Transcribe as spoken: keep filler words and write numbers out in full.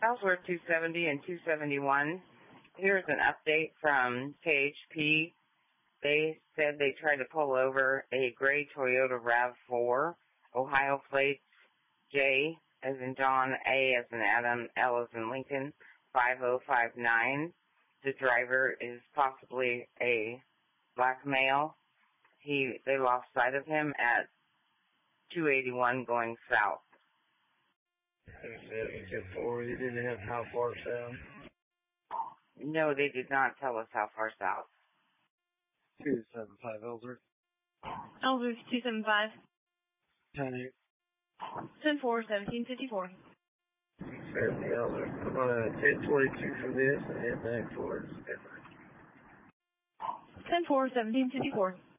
Ellsworth two seventy and two seventy-one. Here's an update from K H P. They said they tried to pull over a gray Toyota RAV four, Ohio plates J as in John, A as in Adam, L as in Lincoln, five oh five nine. The driver is possibly a black male. He they lost sight of him at two eighty-one going south. Or you didn't have how far south? No, they did not tell us how far south. two seven five Ellsworth. Ellsworth two seven five. ten eight. ten four seventeen fifty-four. Certainly Ellsworth. I'm on a ten twenty-two for this and head back towards Denver. ten four seventeen fifty-four.